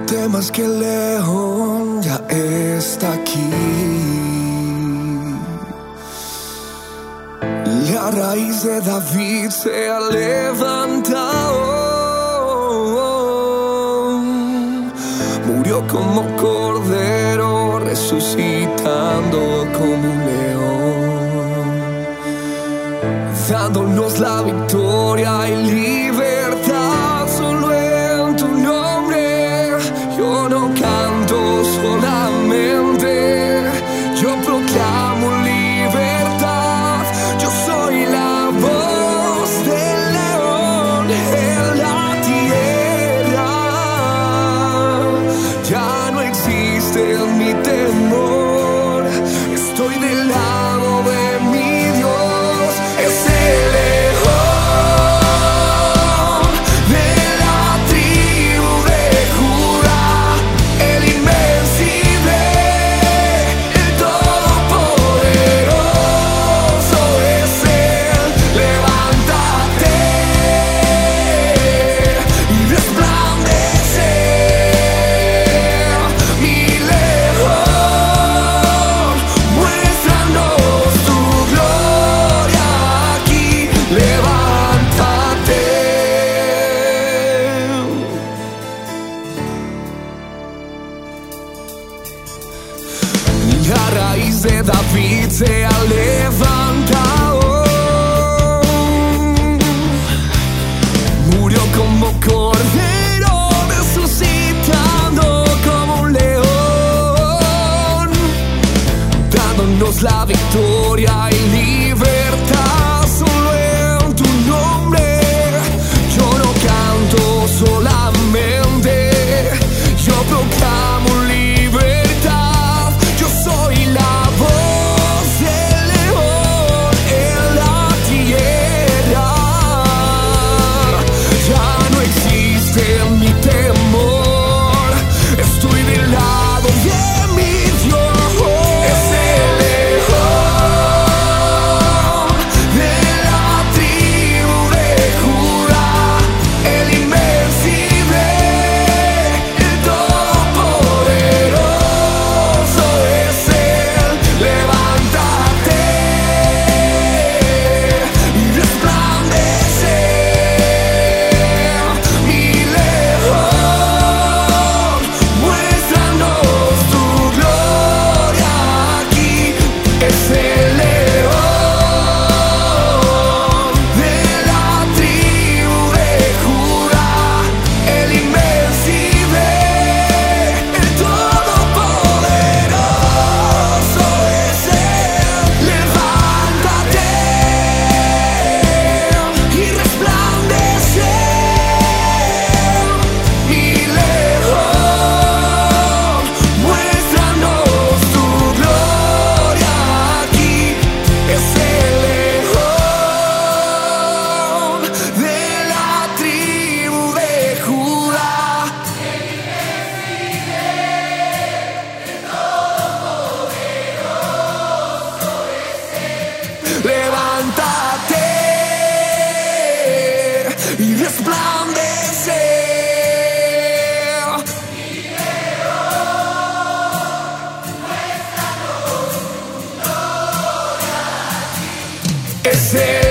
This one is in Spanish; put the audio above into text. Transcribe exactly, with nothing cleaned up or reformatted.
temas que el león ya está aquí. La raíz de David se ha levantado. Murió como cordero, resucitando como un león, dándonos la victoria y libertad. Solo en tu nombre yo no canto solamente, yo proclamo libertad. Yo soy la voz del león en la tierra. Ya no existe mi temor, estoy del lado de mi Dios. Es el león de la tribu de Judá, el invencible, el todopoderoso es él. Levántate y resplandece, mi león, muéstranos tu gloria aquí. Levántate. La raíz de David se ha levantado. Murió como cordero, resucitando como un león, dándonos la victoria y libertad. Solo en tu nombre yo no canto solamente, yo proclamo libertad. Yo soy la voz del león en la tierra. Ya no existe mi temor, estoy del lado de mi Dios. Es el león de la tribu de Judá, el invencible, el todopoderoso es él. Levántate y resplandece, mi león, muéstranos tu gloria aquí. Es el león de la tribu de Judá, el invencible, el todopoderoso es él. Levántate y resplandece, mi león, muéstranos tu gloria aquí. Es el león de la tribu de Judá. Levántate y resplandece, es el